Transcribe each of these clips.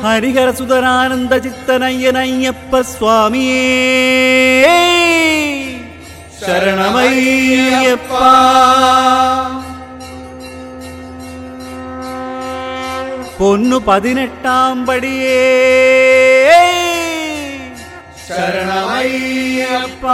ഹരിഹര സുതരാനന്ദ ചിത്തനയ്യനയ്യപ്പ സ്വാമിയേ ശരണമയ്യപ്പ. പൊന്നു 18 പടിയേ ശരണമയ്യപ്പ.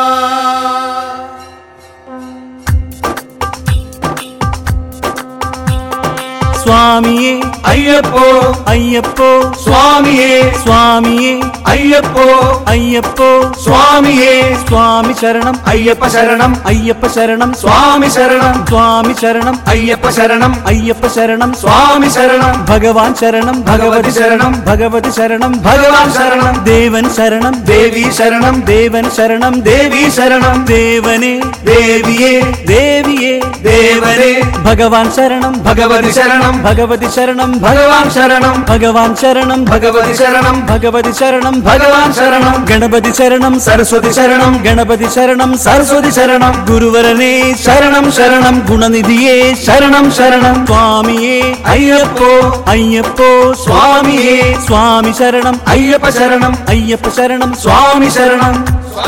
സ്വാമിയേ അയ്യപ്പോ അയ്യപ്പോ സ്വാമിയേ സ്വാമിയേ അയ്യപ്പോ അയ്യപ്പോ സ്വാമിയേ സ്വാമി ശരണം അയ്യപ്പ ശരണം അയ്യപ്പ ശരണം സ്വാമി ശരണം സ്വാമി ശരണം അയ്യപ്പ ശരണം അയ്യപ്പ ശരണം സ്വാമി ശരണം ഭഗവാൻ ശരണം ഭഗവതി ശരണം ഭഗവതി ശരണം ഭഗവാൻ ശരണം ദേവൻ ശരണം ദേവി ശരണം ദേവൻ ശരണം ദേവി ശരണം ദേവനെ ദേവിയേ ദേവിയെ ദേവനെ ഭഗവാൻ ശരണം ഭഗവതി ശരണം ഭഗവതി ശരണം ഭഗവാൻ ശരണം ഭഗവാൻ ശരണം ഭഗവതി ശരണം ഭഗവതി ശരണം ഭഗവാൻ ശരണം ഗണപതി ശരണം സരസ്വതി ശരണം ഗണപതി ശരണം സരസ്വതി ശരണം ഗുരുവരനെ ശരണം ശരണം ഗുണനിധിയെ ശരണം ശരണം സ്വാമിയേ അയ്യപ്പോ അയ്യപ്പോ സ്വാമിയേ സ്വാമി ശരണം അയ്യപ്പ ശരണം അയ്യപ്പ ശരണം സ്വാമി ശരണം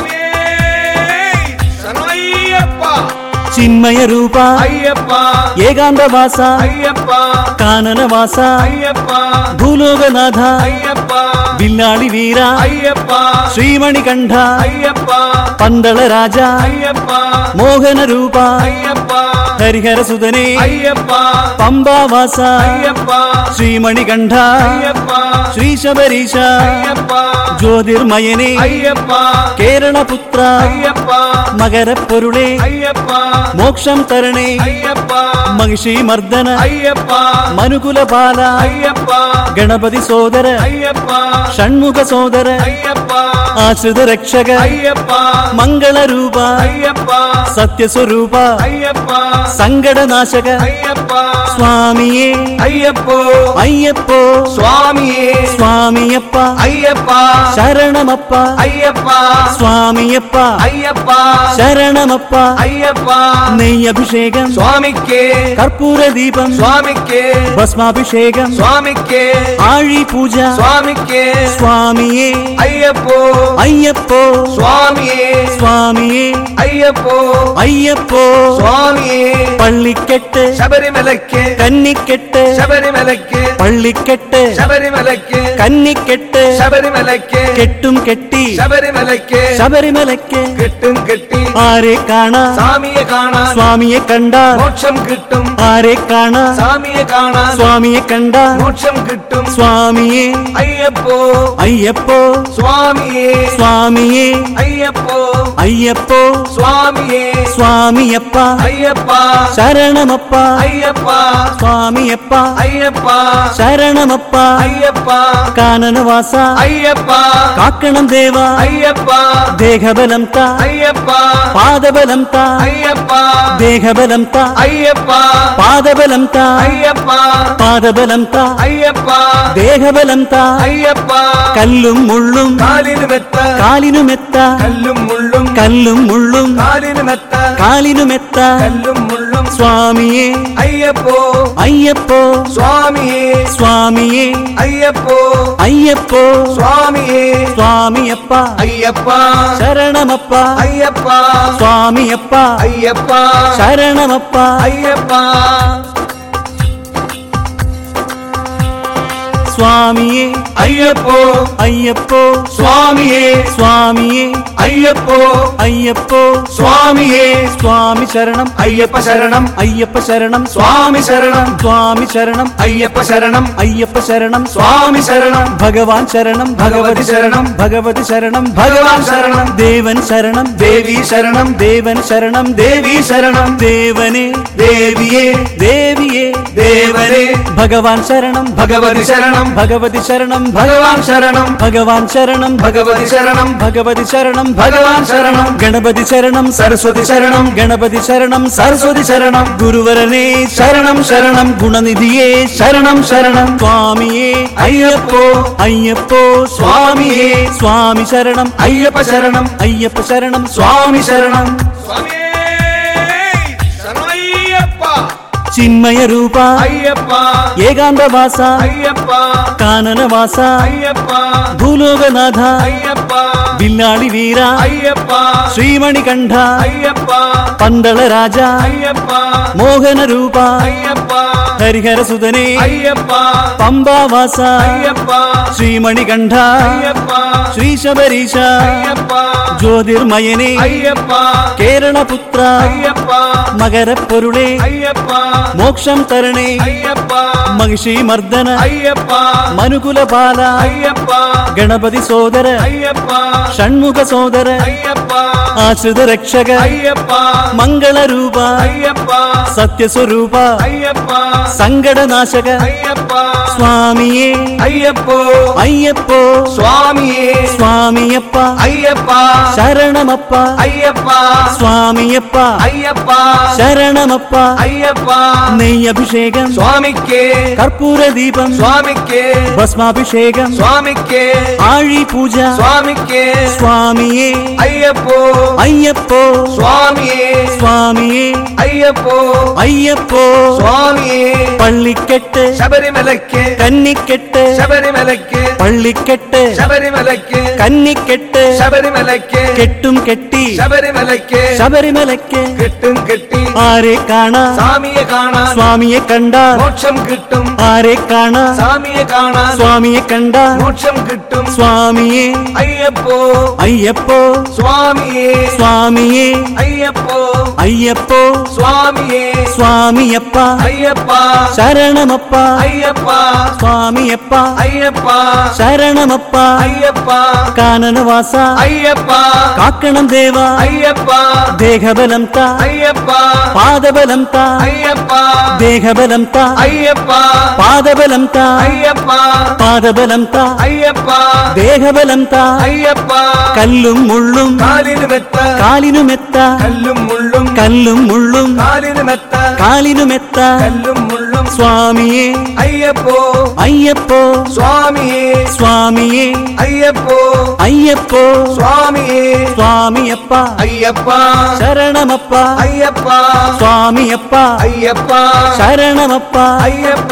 ചിന്മയ രൂപ അയ്യപ്പ ഏകാന്തവാസ അയ്യപ്പ കാനനവാസ അയ്യപ്പ ഭൂലോകനാഥ അയ്യപ്പ വില്ലാളി വീര അയ്യപ്പ ശ്രീമണികണ്ഠ അയ്യപ്പ പന്തള രാജ അയ്യപ്പ മോഹന രൂപ അയ്യപ്പ ഹരിഹര സുതനേ അയ്യപ്പ പമ്പാവാസ അയ്യപ്പ ശ്രീമണികണ്ഠ അയ്യപ്പ ശ്രീ ശബരീശ അയ്യപ്പ ജ്യോതിർമയനേ അയ്യപ്പ കേരളപുത്ര അയ്യപ്പ മകരപ്പൊരുളേ അയ്യപ്പ മോക്ഷം തരണേ അയ്യപ്പ മഹിഷി മർദ്ദന അയ്യപ്പ മനുകുലപാല അയ്യപ്പ ഗണപതി സോദര അയ്യപ്പ ഷൺമുഖ സോദര അയ്യപ്പ ആശ്രിത രക്ഷക അയ്യപ്പ മംഗളരൂപ അയ്യപ്പ സത്യസ്വരൂപ അയ്യപ്പ സങ്കടനാശക അയ്യപ്പ സ്വാമിയേ അയ്യപ്പോ അയ്യപ്പോ സ്വാമിയേ സ്വാമിയപ്പ അയ്യപ്പ ശരണമപ്പ അയ്യപ്പ സ്വാമിയപ്പ അയ്യപ്പ ശരണമപ്പ അയ്യപ്പ നെയ്യഭിഷേകം സ്വാമിക്കേ കർപ്പൂര ദീപം സ്വാമിക്കേ ഭസ്മാഭിഷേകം സ്വാമിക്കേ ആഴി പൂജ സ്വാമിക്കേ സ്വാമിയേ അയ്യപ്പോ അയ്യപ്പോ സ്വാമിയേ സ്വാമിയേ അയ്യപ്പോ അയ്യപ്പോ സ്വാമിയേ പള്ളിക്കെട്ട് ശബരിമലയ്ക്ക് കന്നിക്കെട്ട് ശബരിമലയ്ക്ക് പള്ളിക്കെട്ട് ശബരിമലയ്ക്ക് കന്നിക്കെട്ട് ശബരിമലയ്ക്ക് കെട്ടും കെട്ടി ശബരിമലയ്ക്ക് ശബരിമലയ്ക്ക് കെട്ടും കെട്ടി ആരെ കാണാ സ്വാമിയെ കാണാൻ സ്വാമിയെ കണ്ടാ മോക്ഷം കിട്ടും ആരെ കാണാ സ്വാമിയെ കാണാൻ സ്വാമിയെ കണ്ടാ മോക്ഷം കിട്ടും സ്വാമിയേ അയ്യപ്പോ അയ്യപ്പോ സ്വാമിയേ സ്വാമിയേ അയ്യപ്പോ അയ്യപ്പോ സ്വാമിയേ സ്വാമിയപ്പ അയ്യപ്പ ശരണമപ്പ അയ്യപ്പ സ്വാമിയപ്പ അയ്യപ്പ ശരണമപ്പ അയ്യപ്പ കാനനവാസ അയ്യപ്പ കാക്കണം ദേവ അയ്യപ്പ ദേഹബലം ത അയ്യപ്പ പാദബലം ത അയ്യപ്പ ദേഹബലം ത അയ്യപ്പ പാദബലം ത അയ്യപ്പ പാദബലം ത അയ്യപ്പ ദേഹബലം ത അയ്യപ്പ കല്ലും മുള്ളും കാലിനുമെത്ത കാലിനുമെത്ത കല്ലും മുള്ളും കല്ലും മുള്ളും കാലിനുമെത്ത കാലിനുമെത്ത കല്ലും മുള്ളും സ്വാമിയേ അയ്യപ്പോ അയ്യപ്പോ സ്വാമിയേ സ്വാമിയേ അയ്യപ്പോ അയ്യപ്പോ സ്വാമിയേ സ്വാമിയപ്പ അയ്യപ്പ ശരണമപ്പ അയ്യപ്പ സ്വാമിയപ്പ അയ്യപ്പ ശരണമപ്പ അയ്യപ്പ സ്വാമിയേ അയ്യപ്പോ അയ്യപ്പോ സ്വാമിയേ സ്വാമിയേ അയ്യപ്പോ അയ്യപ്പോ സ്വാമിയേ സ്വാമി ശരണം അയ്യപ്പ ശരണം അയ്യപ്പ ശരണം സ്വാമി ശരണം സ്വാമി ശരണം അയ്യപ്പ ശരണം അയ്യപ്പ ശരണം സ്വാമി ശരണം ഭഗവാൻ ശരണം ഭഗവതി ശരണം ഭഗവതി ശരണം ഭഗവാൻ ശരണം ദേവൻ ശരണം ദേവി ശരണം ദേവൻ ശരണം ദേവി ശരണം ദേവനെ ദേവിയേ ദേവിയെ ദേവനെ ഭഗവാൻ ശരണം ഭഗവതി ശരണം ഭഗവതി ശരണം ഭഗവാൻ ശരണം ഭഗവാൻ ശരണം ഭഗവതി ശരണം ഭഗവതി ശരണം ഭഗവാൻ ശരണം ഗണപതി ശരണം സരസ്വതി ശരണം ഗണപതി ശരണം സരസ്വതി ശരണം ഗുരുവരനെ ശരണം ശരണം ഗുണനിധിയെ ശരണം ശരണം സ്വാമിയേ അയ്യപ്പോ അയ്യപ്പോ സ്വാമിയേ സ്വാമി ശരണം അയ്യപ്പ ശരണം അയ്യപ്പ ശരണം സ്വാമി ശരണം ಚಿನ್ಮಯ ರೂಪ ಅಯ್ಯಪ್ಪ ಏಕಾಂತವಾಸ ಅಯ್ಯಪ್ಪ ಕಾನನವಾಸ ಅಯ್ಯಪ್ಪ ಭೂಲೋಕನಾಥ ಅಯ್ಯಪ್ಪ ಬಿಲ್ಲಾಳಿ ವೀರ ಅಯ್ಯಪ್ಪ ಶ್ರೀಮಣಿಕಂಠ ಅಯ್ಯಪ್ಪ ಪಂದಳ ರಾಜ ಅಯ್ಯಪ್ಪ ಮೋಹನ ರೂಪ ಅಯ್ಯಪ್ಪ ಹರಿಹರ ಸುಧನೆ ಅಯ್ಯಪ್ಪ ಪಂಬಾವಾಸ ಅಯ್ಯಪ್ಪ ಶ್ರೀಮಣಿಕಂಠ ಅಯ್ಯಪ್ಪ ಶ್ರೀ ಶಬರೀಶ ಅಯ್ಯಪ್ಪ ಜ್ಯೋತಿರ್ಮಯನೇ ಅಯ್ಯಪ್ಪ ಕೇರಳ ಪುತ್ರ ಅಯ್ಯಪ್ಪ ಮಗರ ಪೊರುಳೆ ಅಯ್ಯಪ್ಪ ಮೋಕ್ಷಂ ತರಣೆ ಅಯ್ಯಪ್ಪ ಮಹಿಷಿ ಮರ್ದನ ಅಯ್ಯಪ್ಪ ಮನುಕುಲ ಬಾಲ ಅಯ್ಯಪ್ಪ ಗಣಪತಿ ಸೋದರ ಅಯ್ಯಪ್ಪ ಷಣ್ಮುಖ ಸೋದರ ಅಯ್ಯಪ್ಪ ಆಶ್ರಿತ ರಕ್ಷಕ ಅಯ್ಯಪ್ಪ ಮಂಗಳ ರೂಪ ಅಯ್ಯಪ್ಪ ಸತ್ಯ ಸ್ವರೂಪ ಅಯ್ಯಪ್ಪ ಸಂಗಡ ನಾಶಕ ಅಯ್ಯಪ್ಪ ಸ್ವಾಮಿಯೇ ಅಯ್ಯಪ್ಪ ಅಯ್ಯಪ್ಪ ಸ್ವಾಮಿಯೇ ಸ್ವಾಮಿಯಪ್ಪ ಅಯ್ಯಪ್ಪ ಶರಣಮಪ್ಪ ಅಯ್ಯಪ್ಪ ಸ್ವಾಮಿಯಪ್ಪ ಅಯ್ಯಪ್ಪ ശരണമപ്പ അയ്യപ്പ നെയ്യഭിഷേകം സ്വാമിക്ക് കർപ്പൂര ദീപം സ്വാമിക്ക് ഭസ്മാഭിഷേകം സ്വാമിക്ക് ആഴി പൂജ സ്വാമിക്ക് സ്വാമിയേ അയ്യപ്പോ അയ്യപ്പോ സ്വാമിയേ സ്വാമിയേ അയ്യപ്പോ അയ്യപ്പോ സ്വാമിയേ പള്ളിക്കെട്ട് ശബരിമലയ്ക്ക് കന്നിക്കെട്ട് ശബരിമലയ്ക്ക് പള്ളിക്കെട്ട് ശബരിമലയ്ക്ക് കന്നിക്കെട്ട് ശബരിമലയ്ക്ക് കെട്ടും കെട്ടി ശബരിമലയ്ക്ക് ശബരിമലയ്ക്ക് കെട്ടും കെട്ടി ആരെ കാണാൻ സ്വാമിയെ കാണാൻ സ്വാമിയെ കണ്ടാൽ മോക്ഷം കിട്ടും ആരെ കാണാൻ സ്വാമിയെ കാണാൻ സ്വാമിയെ കണ്ടാൽ മോക്ഷം കിട്ടും സ്വാമിയേ അയ്യപ്പോ അയ്യപ്പോ സ്വാമിയേ സ്വാമിയേ അയ്യപ്പോ അയ്യപ്പോ സ്വാമിയേ സ്വാമിയപ്പ അയ്യപ്പ ശരണമപ്പ അയ്യപ്പ സ്വാമിയപ്പ അയ്യപ്പ ശരണമപ്പ അയ്യപ്പ കാനനവാസ അയ്യപ്പ കാക്കണം ദേവ അയ്യപ്പ ദേഹബലം താ അയ്യപ്പ പാദബലം താ അയ്യപ്പ ദേഹബലം താ അയ്യപ്പ പാദബലം താ അയ്യപ്പ പാദബലം താ അയ്യപ്പ ദേഹബലം താ അയ്യപ്പ കല്ലും മുള്ളും കാലിന് മെത്ത കാലിനുമെത്ത കല്ലും മുള്ളും കല്ലും മുള്ളും കാലിന് മെത്ത കാലിനുമെത്ത കല്ലും മുള്ളും സ്വാമിയേ അയ്യപ്പോ അയ്യപ്പോ സ്വാമിയേ സ്വാമിയേ അയ്യപ്പോ അയ്യപ്പോ സ്വാമിയേ സ്വാമിയപ്പ അയ്യപ്പ ശരണമപ്പ അയ്യപ്പ സ്വാമിയപ്പ അയ്യപ്പ ശരണമപ്പ അയ്യപ്പ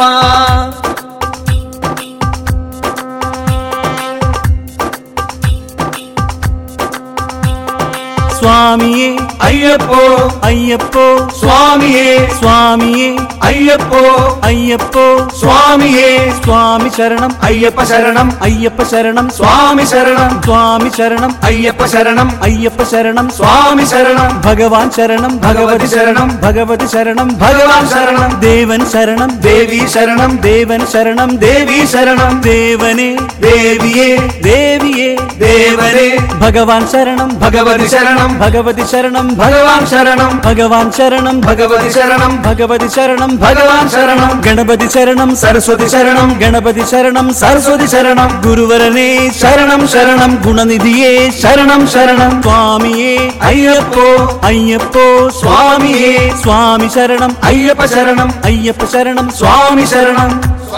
സ്വാമിയേ അയ്യപ്പോ അയ്യപ്പോ സ്വാമിയേ സ്വാമിയേ അയ്യപ്പോ അയ്യപ്പോ സ്വാമിയേ സ്വാമി ശരണം അയ്യപ്പ ശരണം അയ്യപ്പ ശരണം സ്വാമി ശരണം സ്വാമി ശരണം അയ്യപ്പ ശരണം അയ്യപ്പ ശരണം സ്വാമി ശരണം ഭഗവാൻ ശരണം ഭഗവതി ശരണം ഭഗവതി ശരണം ഭഗവാൻ ശരണം ദേവൻ ശരണം ദേവി ശരണം ദേവൻ ശരണം ദേവി ശരണം ദേവനെ ദേവിയേ ദേവിയെ ദേവനെ ഭഗവാൻ ശരണം ഭഗവതി ശരണം ഭഗവതി ശരണം ഭഗവാൻ ശരണം ഭഗവാൻ ശരണം ഭഗവതി ശരണം ഭഗവതി ശരണം ഭഗവാൻ ശരണം ഗണപതി ശരണം സരസ്വതി ശരണം ഗണപതി ശരണം സരസ്വതി ശരണം ഗുരുവരനെ ശരണം ശരണം ഗുണനിധിയെ ശരണം ശരണം സ്വാമിയേ അയ്യപ്പോ അയ്യപ്പോ സ്വാമിയേ സ്വാമി ശരണം അയ്യപ്പ ശരണം അയ്യപ്പ ശരണം സ്വാമി ശരണം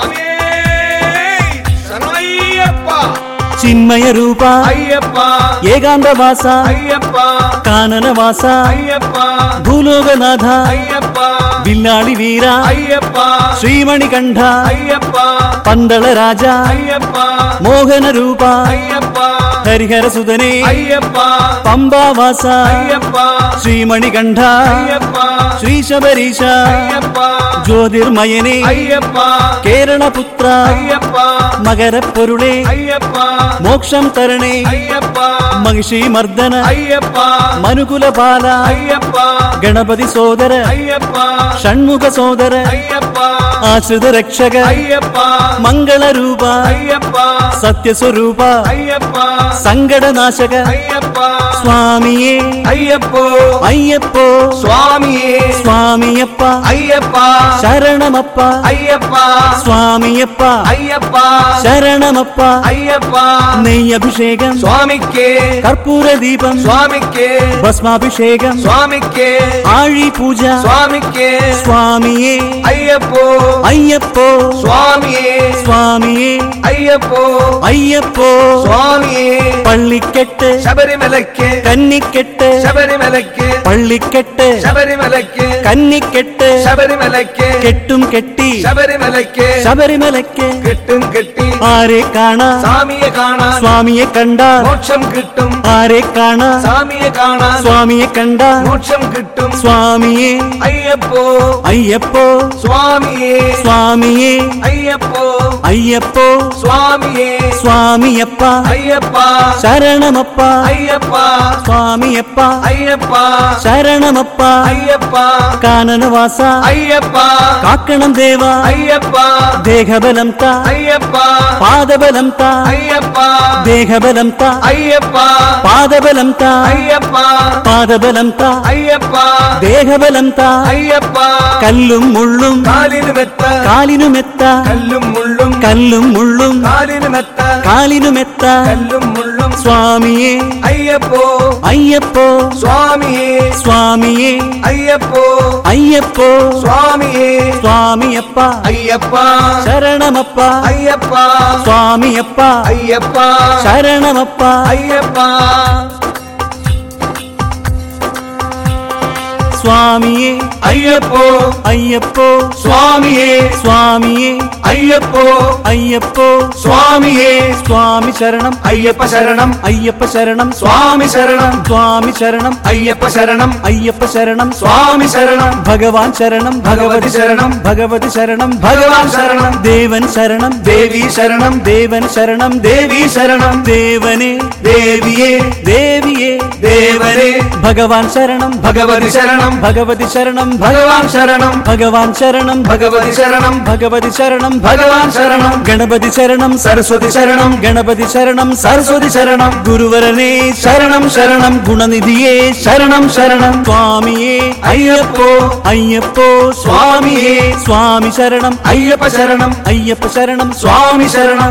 ചിന്മയ രൂപ അയ്യപ്പ ഏകാന്തവാസ അയ്യപ്പ കാനനവാസ അയ്യപ്പ ഭൂലോകനാഥ അയ്യപ്പ ബില്ലാളി വീര അയ്യപ്പ ശ്രീമണികണ്ഠ അയ്യപ്പ പന്തള രാജ അയ്യപ്പ മോഹന രൂപ അയ്യപ്പ ഹരിഹര സുധനെ അയ്യപ്പ പമ്പാവാസ അയ്യപ്പ ശ്രീമണികണ്ഠ അയ്യപ്പ ശ്രീ ശബരീശ അയ്യപ്പ ജ്യോതിർമയനെ അയ്യപ്പ കേരള പുത്ര അയ്യപ്പ മകര പൊരുളെ അയ്യപ്പ മോക്ഷം തരണേ അയ്യപ്പ മഹിഷി മർദന അയ്യപ്പ മനുകുല ബാല അയ്യപ്പ ഗണപതി സോദര അയ്യപ്പ ഷൺമുഖ സോദര അയ്യപ്പ ആശ്രിത രക്ഷക അയ്യപ്പ മംഗള രൂപ അയ്യപ്പ സത്യസ്വരൂപ അയ്യപ്പ സങ്കടനാശക അയ്യപ്പ സ്വാമിയേ അയ്യപ്പോ അയ്യപ്പോ സ്വാമിയേ സ്വാമിയപ്പ അയ്യപ്പ ശരണമപ്പ അയ്യപ്പ സ്വാമിയപ്പ അയ്യപ്പ ശരണമപ്പ അയ്യപ്പ നെയ്യഭിഷേകം സ്വാമിക്ക് കർപ്പൂരദീപം സ്വാമിക്ക് ഭസ്മാഭിഷേകം സ്വാമിക്ക് ആഴി പൂജ സ്വാമിക്ക് സ്വാമിയേ അയ്യപ്പോ അയ്യപ്പോ സ്വാമിയേ സ്വാമിയേ അയ്യപ്പോ അയ്യപ്പോ സ്വാമിയേ പള്ളിക്കെട്ട് ശബരിമലയ്ക്ക് കന്നിക്കെട്ട് ശബരിമലയ്ക്ക് പള്ളിക്കെട്ട് ശബരിമലയ്ക്ക് കന്നിക്കെട്ട് ശബരിമലയ്ക്ക് കെട്ടും കെട്ടി ശബരിമലയ്ക്ക് ശബരിമലയ്ക്ക് കെട്ടും കെട്ടി ആരെ കാണാ സ്വാമിയെ കാണാൻ സ്വാമിയെ കണ്ടാൽ മോക്ഷം കിട്ടും ആരെ കാണാ സ്വാമിയെ കാണാൻ സ്വാമിയെ കണ്ടാൽ മോക്ഷം കിട്ടും സ്വാമിയേ അയ്യപ്പോ അയ്യപ്പോ സ്വാമിയേ സ്വാമിയേ അയ്യപ്പോ അയ്യപ്പോ സ്വാമിയേ സ്വാമിയപ്പ അയ്യപ്പ ശരണമപ്പ അയ്യപ്പ സ്വാമിയപ്പ അയ്യപ്പ ശരണമപ്പ അയ്യപ്പ കാനനവാസ അയ്യപ്പ കാക്കണം ദേവ അയ്യപ്പ ദേഹബലം ത അയ്യപ്പ പാദബലം ത അയ്യപ്പ ദേഹബലം ത അയ്യപ്പ പാദബലം ത അയ്യപ്പ പാദബലം ത അയ്യപ്പ ദേഹബലം ത അയ്യപ്പ കല്ലും മുള്ളും കാലിന് മെത്ത കാലിനുമെത്ത കല്ലും മുള്ളും കല്ലും മുള്ളും കാലിന് മെത്ത കാലിനുമെത്ത കല്ലും മുള്ളും സ്വാമിയേ അയ്യപ്പോ അയ്യപ്പോ സ്വാമിയേ സ്വാമിയേ അയ്യപ്പോ അയ്യപ്പോ സ്വാമിയേ സ്വാമിയപ്പ അയ്യപ്പ ശരണമപ്പ അയ്യപ്പ സ്വാമിയപ്പ അയ്യപ്പ ശരണമപ്പ അയ്യപ്പ സ്വാമിയേ അയ്യപ്പോ അയ്യപ്പോ സ്വാമിയേ സ്വാമിയേ അയ്യപ്പോ അയ്യപ്പോ സ്വാമിയേ സ്വാമി ശരണം അയ്യപ്പ ശരണം അയ്യപ്പ ശരണം സ്വാമി ശരണം സ്വാമി ശരണം അയ്യപ്പ ശരണം അയ്യപ്പ ശരണം സ്വാമി ശരണം ഭഗവാൻ ശരണം ഭഗവതി ശരണം ഭഗവതി ശരണം ഭഗവാൻ ശരണം ദേവൻ ശരണം ദേവി ശരണം ദേവൻ ശരണം ദേവി ശരണം ദേവനെ ദേവിയേ ദേവിയെ ദേവനെ ഭഗവാൻ ശരണം ഭഗവതി ശരണം ഭഗവതി ശരണം ഭഗവാൻ ശരണം ഭഗവാൻ ശരണം ഭഗവതി ശരണം ഭഗവതി ശരണം ഭഗവാൻ ശരണം ഗണപതി ശരണം സരസ്വതി ശരണം ഗണപതി ശരണം സരസ്വതി ശരണം ഗുരുവരനെ ശരണം ശരണം ഗുണനിധിയെ ശരണം ശരണം സ്വാമിയേ അയ്യപ്പോ അയ്യപ്പോ സ്വാമിയേ സ്വാമി ശരണം അയ്യപ്പ ശരണം അയ്യപ്പ ശരണം സ്വാമി ശരണം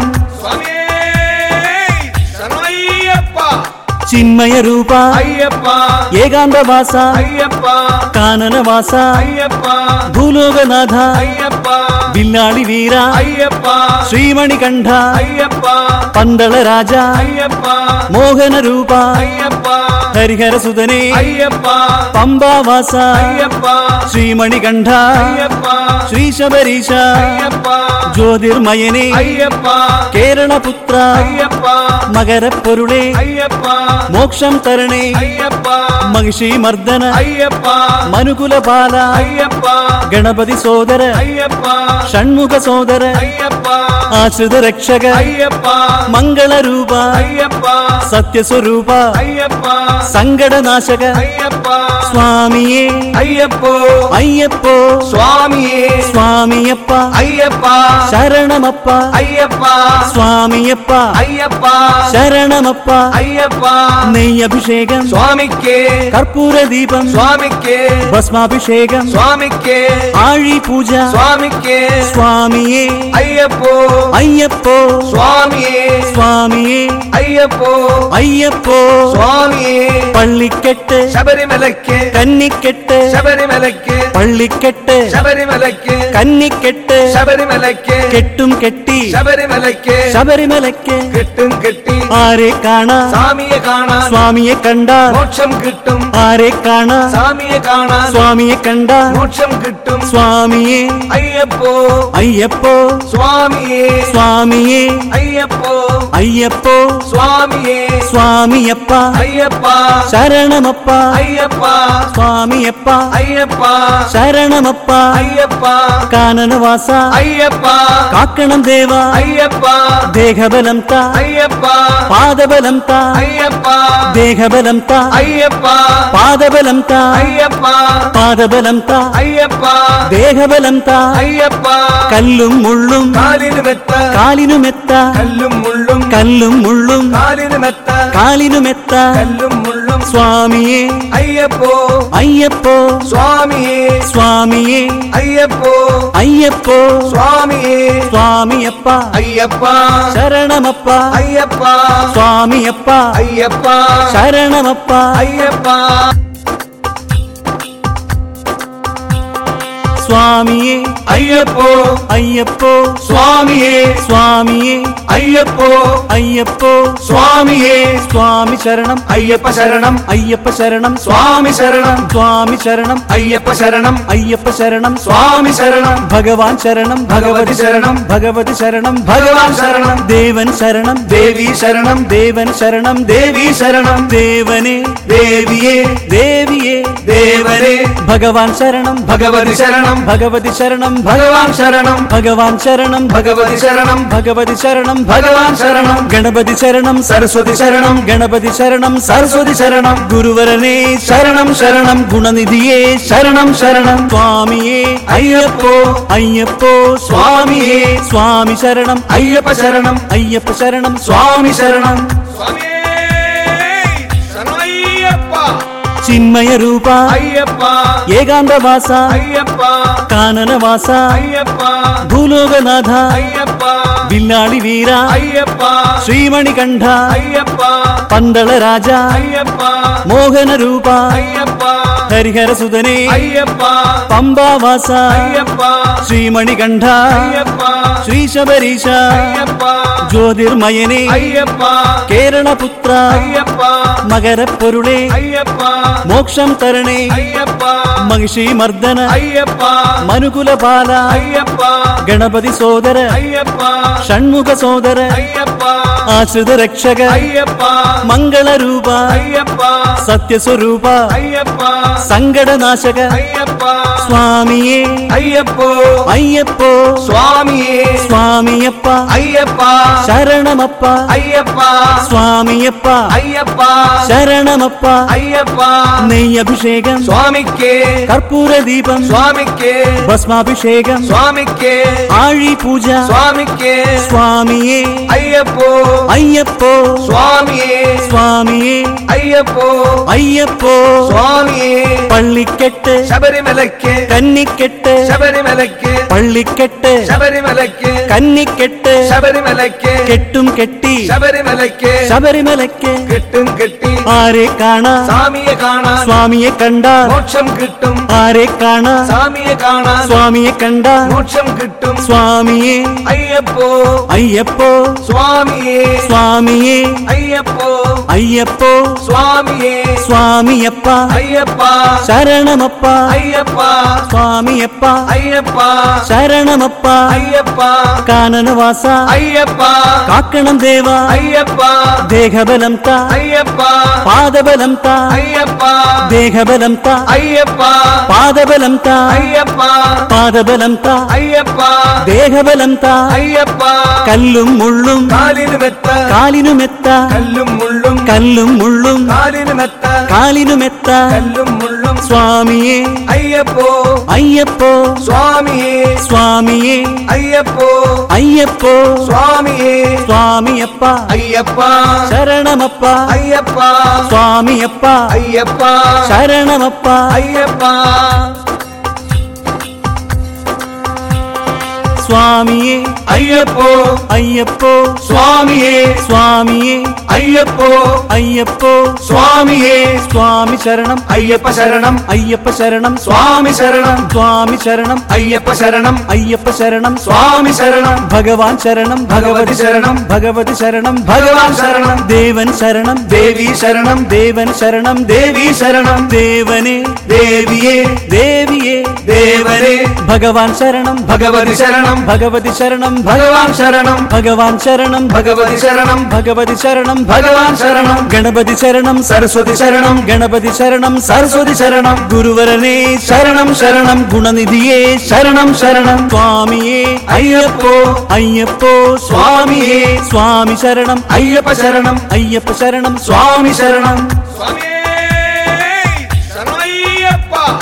ചിന്മയ രൂപ അയ്യപ്പ ഏകാന്തവാസ അയ്യപ്പ കാനനവാസ അയ്യപ്പ ഭൂലോകനാഥ അയ്യപ്പ വില്ലാളി വീര അയ്യപ്പ ശ്രീമണികണ്ഠ അയ്യപ്പ പന്തള രാജ അയ്യപ്പ മോഹന രൂപ അയ്യപ്പ ഹരിഹരസുതനെ അയ്യപ്പ പമ്പാവാസ അയ്യപ്പ ശ്രീമണികണ്ഠ അയ്യപ്പ ശ്രീ ശബരീശ അയ്യപ്പ ജ്യോതിർമയനെ അയ്യപ്പ കേരളപുത്ര അയ്യപ്പ മകരപ്പൊരുളെ അയ്യപ്പ മോക്ഷം തരണേ അയ്യപ്പ മഹിഷി മർദ്ദന അയ്യപ്പ മനുകുലപാല അയ്യപ്പ ഗണപതി സോദര അയ്യപ്പ ഷൺമുഖ സോദര അയ്യപ്പ ആശ്രിത രക്ഷക അയ്യപ്പ മംഗളരൂപ അയ്യപ്പ സത്യസ്വരൂപ അയ്യപ്പ സങ്കടനാശക അയ്യപ്പ സ്വാമിയേ അയ്യപ്പോ അയ്യപ്പോ സ്വാമിയേ സ്വാമിയപ്പ അയ്യപ്പ ശരണമപ്പ അയ്യപ്പ സ്വാമിയപ്പ അയ്യപ്പ ശരണമപ്പ അയ്യപ്പ നെയ്യഭിഷേകം സ്വാമിക്ക് കർപ്പൂരദീപം സ്വാമിക്ക് ഭസ്മാഭിഷേകം സ്വാമിക്ക് ആഴി പൂജ സ്വാമിക്ക് സ്വാമിയേ അയ്യപ്പോ അയ്യപ്പോ സ്വാമിയേ സ്വാമിയേ അയ്യപ്പോ അയ്യപ്പോ സ്വാമിയേ പള്ളിക്കെട്ട് ശബരിമലയ്ക്ക് കന്നിക്കെട്ട് ശബരിമലയ്ക്ക് പള്ളിക്കെട്ട് ശബരിമലയ്ക്ക് കന്നിക്കെട്ട് ശബരിമലയ്ക്ക് കെട്ടും കെട്ടി ശബരിമലയ്ക്ക് ശബരിമലയ്ക്ക് കെട്ടും കെട്ടി ആരെ കാണാ സ്വാമിയെ കാണാൻ സ്വാമിയെ കണ്ടാൽ മോക്ഷം കിട്ടും ആരെ കാണാ സ്വാമിയെ കാണാൻ സ്വാമിയെ കണ്ടാൽ മോക്ഷം കിട്ടും സ്വാമിയേ അയ്യപ്പോ അയ്യപ്പോ സ്വാമിയേ സ്വാമിയേ അയ്യപ്പോ അയ്യപ്പോ സ്വാമിയേ സ്വാമിയപ്പ അയ്യപ്പ ശരണമപ്പ അയ്യപ്പ സ്വാമിയപ്പ അയ്യപ്പ ശരണമപ്പ അയ്യപ്പ കാനനവാസ അയ്യപ്പ കാക്കണം ദേവ അയ്യപ്പ ദേഹബലം ത അയ്യപ്പ പാദബലം ത അയ്യപ്പ ദേഹബലം ത അയ്യപ്പ പാദബലം ത അയ്യപ്പ പാദബലം ത അയ്യപ്പ ദേഹബലം ത അയ്യപ്പ കല്ലും മുള്ളും കാലിന് മെത്ത കാലിനുമെത്ത കല്ലും മുള്ളും കല്ലും മുള്ളും കാലിന് മെത്ത കാലിനുമെത്ത കല്ലും മുള്ളും സ്വാമിയേ അയ്യപ്പോ അയ്യപ്പോ സ്വാമിയേ സ്വാമിയേ അയ്യപ്പോ അയ്യപ്പോ സ്വാമിയേ സ്വാമിയപ്പ അയ്യപ്പ ശരണമപ്പ അയ്യപ്പ സ്വാമിയപ്പ അയ്യപ്പ ശരണമപ്പ അയ്യപ്പ സ്വാമിയേ അയ്യപ്പോ അയ്യപ്പോ സ്വാമിയേ സ്വാമിയേ അയ്യപ്പോ അയ്യപ്പോ സ്വാമിയേ സ്വാമി ശരണം അയ്യപ്പ ശരണം അയ്യപ്പ ശരണം സ്വാമി ശരണം സ്വാമി ശരണം അയ്യപ്പ ശരണം അയ്യപ്പ ശരണം സ്വാമി ശരണം ഭഗവാൻ ശരണം ഭഗവതി ശരണം ഭഗവതി ശരണം ഭഗവാൻ ശരണം ദേവൻ ശരണം ദേവി ശരണം ദേവൻ ശരണം ദേവി ശരണം ദേവനെ ദേവിയേ ദേവിയെ ദേവനെ ഭഗവാൻ ശരണം ഭഗവതി ശരണം ഭഗവതി ശരണം ഭഗവാൻ ശരണം ഭഗവാൻ ശരണം ഭഗവതി ശരണം ഭഗവതി ശരണം ഭഗവാൻ ശരണം ഗണപതി ശരണം സരസ്വതി ശരണം ഗണപതി ശരണം സരസ്വതി ശരണം ഗുരുവരനെ ശരണം ശരണം ഗുണനിധിയെ ശരണം ശരണം സ്വാമിയേ അയ്യപ്പോ അയ്യപ്പോ സ്വാമിയേ സ്വാമി ശരണം അയ്യപ്പ ശരണം അയ്യപ്പ ശരണം സ്വാമി ശരണം ചിന്മയ രൂപ അയ്യപ്പ ഏകാന്തവാസ അയ്യപ്പ കാനനവാസ അയ്യപ്പ ഭൂലോകനാഥ അയ്യപ്പ വില്ലാളി വീര അയ്യപ്പ ശ്രീമണികണ്ഠ അയ്യപ്പ പന്തള രാജ അയ്യപ്പ മോഹന രൂപ അയ്യപ്പ ഹരിഹരസുതനെ അയ്യപ്പ പമ്പാവാസ അയ്യപ്പ ശ്രീമണികണ്ഠ അയ്യപ്പ ശ്രീശബരീശ അയ്യപ്പ ജ്യോതിർമയനെ അയ്യപ്പ കേരളപുത്ര അയ്യപ്പ മകരപ്പൊരുളെ അയ്യപ്പ മോക്ഷം തരണേ അയ്യപ്പ മഹിഷി മർദ്ദന അയ്യപ്പ മനുകുലപാല അയ്യപ്പ ഗണപതി സോദര അയ്യപ്പ ഷൺമുഖ സോദര അയ്യപ്പ ആശ്രിത രക്ഷക അയ്യപ്പ മംഗളരൂപ അയ്യപ്പ സത്യസ്വരൂപ അയ്യപ്പ സങ്കടനാശക അയ്യപ്പ സ്വാമിയേ അയ്യപ്പോ അയ്യപ്പോ സ്വാമിയേ സ്വാമിയപ്പ അയ്യപ്പ ശരണമപ്പ അയ്യപ്പ സ്വാമിയപ്പ അയ്യപ്പ ശരണമപ്പ അയ്യപ്പ നെയ്യഭിഷേകം സ്വാമിക്കേ കർപ്പൂര ദീപം സ്വാമിക്കേ ഭസ്മാഭിഷേകം സ്വാമിക്കേ ആഴി പൂജ സ്വാമിക്കേ സ്വാമിയേ അയ്യപ്പോ അയ്യപ്പോ സ്വാമിയേ സ്വാമിയേ അയ്യപ്പോ അയ്യപ്പോ സ്വാമിയേ പള്ളിക്കെട്ട് ശബരിമലയ്ക്ക് കന്നിക്കെട്ട് ശബരിമലയ്ക്ക് പള്ളിക്കെട്ട് ശബരിമലയ്ക്ക് കന്നിക്കെട്ട് ശബരിമലയ്ക്ക് കെട്ടും കെട്ടി ശബരിമലയ്ക്ക് ശബരിമലയ്ക്ക് കെട്ടും കെട്ടി ആരെ കാണാ സ്വാമിയെ കാണാൻ സ്വാമിയെ കണ്ടാൽ മോക്ഷം കിട്ടും ആരെ കാണാ സ്വാമിയെ കാണാൻ സ്വാമിയെ കണ്ടാൽ മോക്ഷം കിട്ടും സ്വാമിയേ അയ്യപ്പോ അയ്യപ്പോ സ്വാമിയേ സ്വാമിയേ അയ്യപ്പോ അയ്യപ്പോ സ്വാമിയേ സ്വാമിയപ്പ അയ്യപ്പ ശരണമപ്പ അയ്യപ്പ സ്വാമിയപ്പ അയ്യപ്പ ശരണമപ്പ അയ്യപ്പ കാനനവാസ അയ്യപ്പ കാക്കണം ദേവ അയ്യപ്പ ദേഹബലം താ അയ്യപ്പ പാദബലം താ അയ്യപ്പ ദേഹബലം താ അയ്യപ്പ പാദബലം താ അയ്യപ്പ പാദബലം താ അയ്യപ്പ ദേഹബലം താ അയ്യപ്പ കല്ലും മുള്ളും കാലിന് മെത്ത കാലിനുമെത്ത കല്ലും മുള്ളും കല്ലും മുള്ളും കാലിന് മെത്ത കാലിനുമെത്ത കല്ലും മുള്ളും സ്വാമിയേ അയ്യപ്പോ അയ്യപ്പോ സ്വാമിയേ സ്വാമിയേ അയ്യപ്പോ അയ്യപ്പോ സ്വാമിയേ സ്വാമിയപ്പ അയ്യപ്പ ശരണമപ്പ അയ്യപ്പ സ്വാമിയപ്പ അയ്യപ്പ ശരണമപ്പ അയ്യപ്പ സ്വാമിയേ അയ്യപ്പോ അയ്യപ്പോ സ്വാമിയേ സ്വാമിയേ അയ്യപ്പോ അയ്യപ്പോ സ്വാമിയേ സ്വാമി ശരണം അയ്യപ്പ ശരണം അയ്യപ്പ ശരണം സ്വാമി ശരണം സ്വാമി ശരണം അയ്യപ്പ ശരണം അയ്യപ്പ ശരണം സ്വാമി ശരണം ഭഗവാൻ ശരണം ഭഗവതി ശരണം ഭഗവതി ശരണം ഭഗവാൻ ശരണം ദേവൻ ശരണം ദേവി ശരണം ദേവൻ ശരണം ദേവി ശരണം ദേവനെ ദേവിയേ ദേവിയെ ദേവനെ ഭഗവാൻ ശരണം ഭഗവതി ശരണം ഭഗവതി ശരണം ഭഗവാൻ ശരണം ഭഗവാൻ ശരണം ഭഗവതി ശരണം ഭഗവതി ശരണം ഭഗവാൻ ശരണം ഗണപതി ശരണം സരസ്വതി ശരണം ഗണപതി ശരണം സരസ്വതി ശരണം ഗുരുവരനെ ശരണം ശരണം ഗുണനിധിയെ ശരണം ശരണം സ്വാമിയേ അയ്യപ്പോ അയ്യപ്പോ സ്വാമിയേ സ്വാമി ശരണം അയ്യപ്പ ശരണം അയ്യപ്പ ശരണം സ്വാമി ശരണം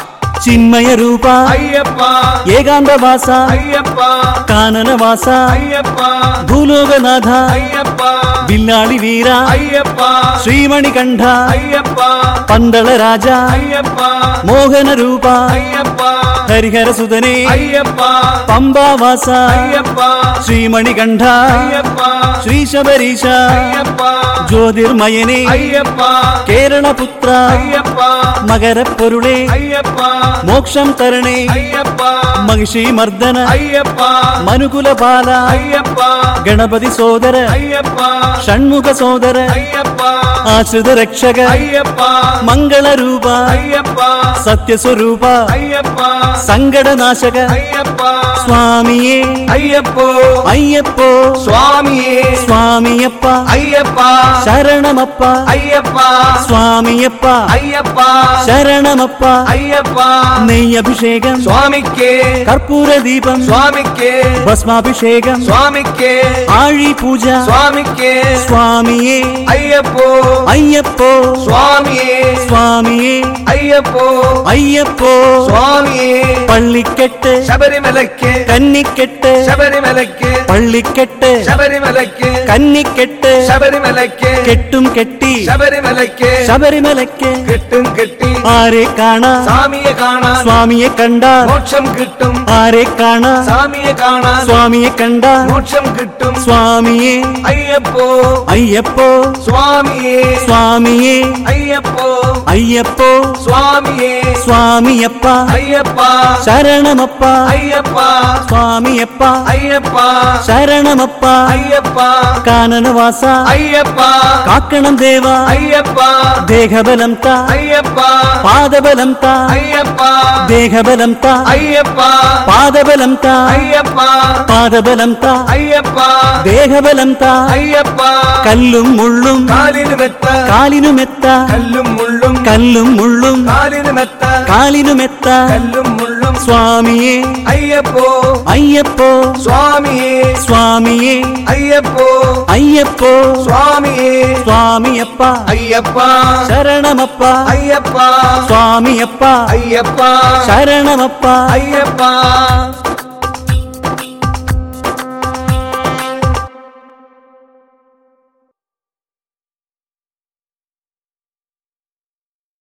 ಚಿನ್ಮಯ ರೂಪ ಅಯ್ಯಪ್ಪ ಏಕಾಂತವಾಸ ಅಯ್ಯಪ್ಪ ಕಾನನವಾಸ ಅಯ್ಯಪ್ಪ ಭೂಲೋಕನಾಥ ಅಯ್ಯಪ್ಪ ಬಿಲ್ಲಾಳಿ ವೀರ ಅಯ್ಯಪ್ಪ ಶ್ರೀಮಣಿಕಂಠ ಅಯ್ಯಪ್ಪ ಪಂದಳ ರಾಜ ಅಯ್ಯಪ್ಪ ಮೋಹನ ರೂಪ ಅಯ್ಯಪ್ಪ ಹರಿಹರ ಸುಧನೆ ಅಯ್ಯಪ್ಪ ಪಂಬಾವಾಸ ಅಯ್ಯಪ್ಪ ಶ್ರೀಮಣಿಕಂಠ ಅಯ್ಯಪ್ಪ ಶ್ರೀ ಶಬರೀಶ ಅಯ್ಯಪ್ಪ ಜ್ಯೋತಿರ್ಮಯನೇ ಅಯ್ಯಪ್ಪ ಕೇರಳ ಪುತ್ರ ಅಯ್ಯಪ್ಪ ಮಗರ ಪೊರುಳೆ ಅಯ್ಯಪ್ಪ ಮೋಕ್ಷಂ ತರಣೆ ಅಯ್ಯಪ್ಪ ಮಹಿಷಿ ಮರ್ದನ ಅಯ್ಯಪ್ಪ ಮನುಕುಲ ಬಾಲ ಅಯ್ಯಪ್ಪ ಗಣಪತಿ ಸೋದರ ಅಯ್ಯಪ್ಪ ಷಣ್ಮುಖ ಸೋದರ ಅಯ್ಯಪ್ಪ ಆಶ್ರಿತ ರಕ್ಷಕ ಅಯ್ಯಪ್ಪ ಮಂಗಳ ರೂಪ ಅಯ್ಯಪ್ಪ ಸತ್ಯ ಸ್ವರೂಪ ಅಯ್ಯಪ್ಪ ಸಂಗಡ ನಾಶಕ ಅಯ್ಯಪ್ಪ ಸ್ವಾಮಿಯೇ ಅಯ್ಯಪ್ಪ ಅಯ್ಯಪ್ಪ ಸ್ವಾಮಿಯೇ ಸ್ವಾಮಿಯಪ್ಪ ಅಯ್ಯಪ್ಪ ಶರಣಮಪ್ಪ ಅಯ್ಯಪ್ಪ സ്വാമിയപ്പ അയ്യപ്പ ശരണമപ്പ അയ്യപ്പ നെയ്യഭിഷേകം സ്വാമിക്ക് കർപ്പൂരദീപം സ്വാമിക്ക് ഭസ്മാഭിഷേകം സ്വാമിക്ക് ആഴി പൂജ സ്വാമിക്ക് സ്വാമിയേ അയ്യപ്പോ അയ്യപ്പോ സ്വാമിയേ സ്വാമിയേ അയ്യപ്പോ അയ്യപ്പോ സ്വാമിയേ പള്ളിക്കെട്ട് ശബരിമലയ്ക്ക് കന്നിക്കെട്ട് ശബരിമലയ്ക്ക് പള്ളിക്കെട്ട് ശബരിമലയ്ക്ക് കന്നിക്കെട്ട് ശബരിമലയ്ക്ക് കെട്ടും കെട്ടി ശബരിമലയ്ക്ക് ശബരിമലയ്ക്ക് കെട്ടും കെട്ടി ആരെ കാണാൻ സ്വാമിയെ കാണാൻ സ്വാമിയെ കണ്ടാൽ മോക്ഷം കിട്ടും ആരെ കാണാൻ സ്വാമിയെ കാണാൻ സ്വാമിയെ കണ്ടാൽ മോക്ഷം കിട്ടും സ്വാമിയേ അയ്യപ്പോ അയ്യപ്പോ സ്വാമിയേ സ്വാമിയേ അയ്യപ്പോ അയ്യപ്പോ സ്വാമിയേ സ്വാമിയപ്പ അയ്യപ്പ ശരണമപ്പ അയ്യപ്പ സ്വാമിയപ്പ അയ്യപ്പ ശരണമപ്പ അയ്യപ്പ കാനനവാസ അയ്യപ്പ കാക്കണം ദേവ അയ്യപ്പ ദേഹബലം താ അയ്യപ്പ പാദബലം താ അയ്യപ്പ ദേഹബലം താ അയ്യപ്പ പാദബലം താ അയ്യപ്പ പാദബലം താ അയ്യപ്പ ദേഹബലം താ അയ്യപ്പ കല്ലും മുള്ളും കാലിന് മെത്ത കാലിനുമെത്ത കല്ലും മുള്ളും കല്ലും മുള്ളും കാലിന് മെത്ത കാലിനുമെത്ത കല്ലും മുള്ളും സ്വാമിയേ അയ്യപ്പോ അയ്യപ്പോ സ്വാമിയേ സ്വാമിയേ അയ്യപ്പോ അയ്യപ്പോ സ്വാമിയേ സ്വാമിയപ്പ അയ്യപ്പ ശരണമപ്പ അയ്യപ്പ സ്വാമിയപ്പ അയ്യപ്പ ശരണമപ്പ അയ്യപ്പ